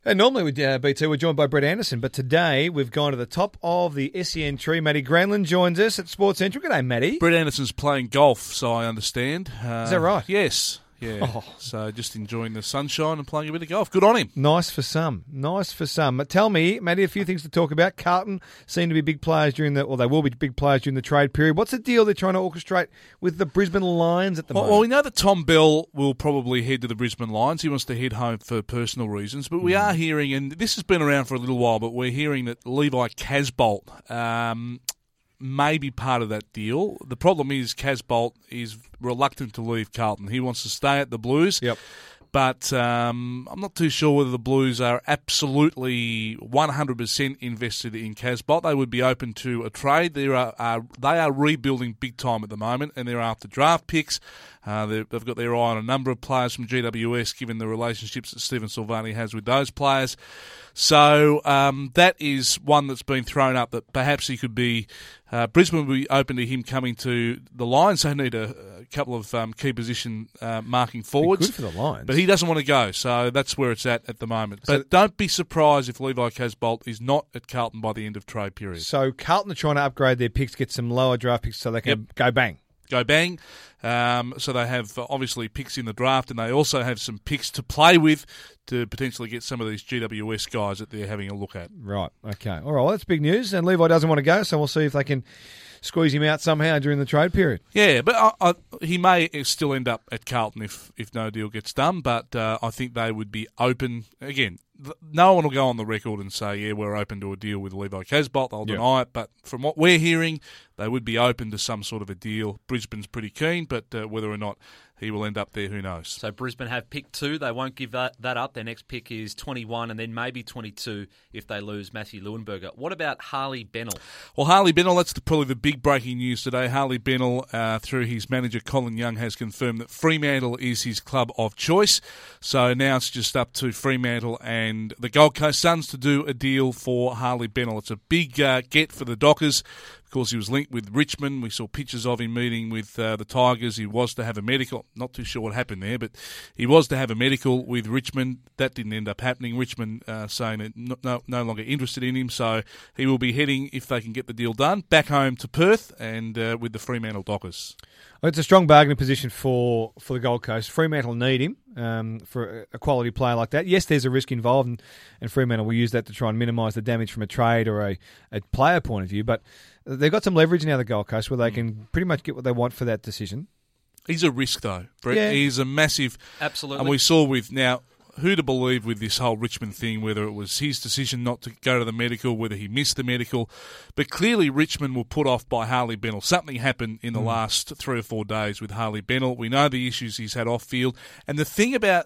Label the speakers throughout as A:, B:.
A: And normally with BT, we're joined by Brett Anderson, but today we've gone to the top of the SEN tree. Matty Granlund joins us at Sports Central. G'day, Matty.
B: Brett Anderson's playing golf, so I understand.
A: Is that right?
B: Yes. Yeah. Oh. So just enjoying the sunshine and playing a bit of golf. Good on him.
A: Nice for some. Nice for some. But tell me, Matty, a few things to talk about. Carlton seem to be big players they will be big players during the trade period. What's the deal they're trying to orchestrate with the Brisbane Lions at the moment?
B: Well, we know that Tom Bell will probably head to the Brisbane Lions. He wants to head home for personal reasons. But we are hearing, and this has been around for a little while, but we're hearing that Levi Casbolt may be part of that deal. The problem is Casbolt is reluctant to leave Carlton. He wants to stay at the Blues.
A: Yep.
B: But I'm not too sure whether the Blues are absolutely 100% invested in Casbolt. They would be open to a trade. They are rebuilding big time at the moment, and they're after draft picks. They've got their eye on a number of players from GWS, given the relationships that Stephen Silvani has with those players. So that is one that's been thrown up, that perhaps he could be... Brisbane will be open to him coming to the Lions. They need a couple of key position marking forwards.
A: Good for the Lions.
B: But he doesn't want to go, so that's where it's at the moment. But don't be surprised if Levi Casbolt is not at Carlton by the end of trade period.
A: So Carlton are trying to upgrade their picks, get some lower draft picks so they can go bang.
B: Go bang. So they have obviously picks in the draft, and they also have some picks to play with to potentially get some of these GWS guys that they're having a look at.
A: Right, okay. All right, well, that's big news, and Levi doesn't want to go, so we'll see if they can squeeze him out somehow during the trade period.
B: Yeah, but he may still end up at Carlton if no deal gets done, but I think they would be open. Again, no one will go on the record and say, yeah, we're open to a deal with Levi Casbolt. They'll deny it, but from what we're hearing, they would be open to some sort of a deal. Brisbane's pretty keen, but whether or not he will end up there, who knows?
C: So Brisbane have pick 2. They won't give that up. Their next pick is 21 and then maybe 22 if they lose Matthew Leuenberger. What about Harley Bennell?
B: Well, Harley Bennell, that's probably the big breaking news today. Harley Bennell, through his manager Colin Young, has confirmed that Fremantle is his club of choice. So now it's just up to Fremantle and the Gold Coast Suns to do a deal for Harley Bennell. It's a big get for the Dockers. Of course, he was linked with Richmond. We saw pictures of him meeting with the Tigers. He was to have a medical. Not too sure what happened there, but he was to have a medical with Richmond. That didn't end up happening. Richmond saying that no longer interested in him. So he will be heading, if they can get the deal done, back home to Perth and with the Fremantle Dockers.
A: It's a strong bargaining position for the Gold Coast. Fremantle need him for a quality player like that. Yes, there's a risk involved, and Fremantle will use that to try and minimise the damage from a trade or a player point of view. But they've got some leverage now, the Gold Coast, where they can pretty much get what they want for that decision.
B: He's a risk, though, Brett.
A: Yeah.
B: He's a massive...
C: Absolutely.
B: And we saw with... Now, who to believe with this whole Richmond thing, whether it was his decision not to go to the medical, whether he missed the medical. But clearly Richmond were put off by Harley Bennell. Something happened in the last 3 or 4 days with Harley Bennell. We know the issues he's had off-field. And the thing about,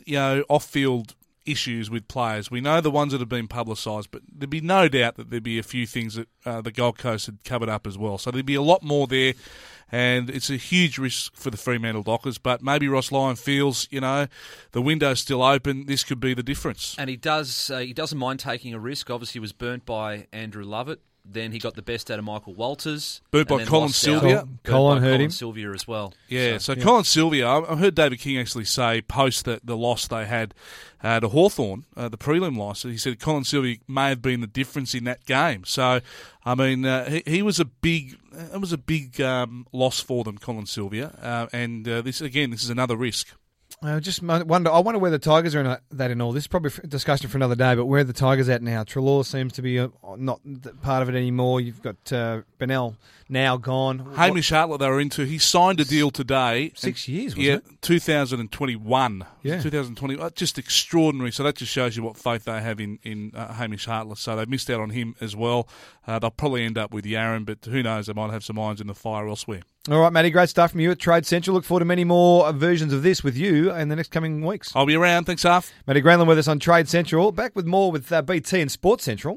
B: off-field issues with players, we know the ones that have been publicised, but there'd be no doubt that there'd be a few things that the Gold Coast had covered up as well. So there'd be a lot more there. And it's a huge risk for the Fremantle Dockers, but maybe Ross Lyon feels, the window's still open. This could be the difference.
C: And he doesn't mind taking a risk. Obviously, he was burnt by Andrew Lovett. Then he got the best out of Michael Walters.
B: Burnt by Colin Sylvia.
A: Colin hurt him.
C: Sylvia as well.
B: Yeah, so Colin Sylvia, I heard David King actually say post the loss they had to Hawthorn, the prelim loss, he said Colin Sylvia may have been the difference in that game. So, I mean, he was a big... It was a big loss for them, Colin Sylvia, and this is another risk.
A: I wonder where the Tigers are in all this. Is probably a discussion for another day, but where are the Tigers at now? Treloar seems to be not part of it anymore. You've got Bennell now gone.
B: Hamish Hartlett they were into. He signed a deal today.
A: 6 years, wasn't it?
B: 2021.
A: Yeah.
B: 2020. Just extraordinary. So that just shows you what faith they have in Hamish Hartlett. So they missed out on him as well. They'll probably end up with Yaron, but who knows? They might have some irons in the fire elsewhere.
A: All right, Matty, great stuff from you at Trade Central. Look forward to many more versions of this with you in the next coming weeks.
B: I'll be around. Thanks, Arf.
A: Matty Granlund with us on Trade Central. Back with more with BT and Sports Central.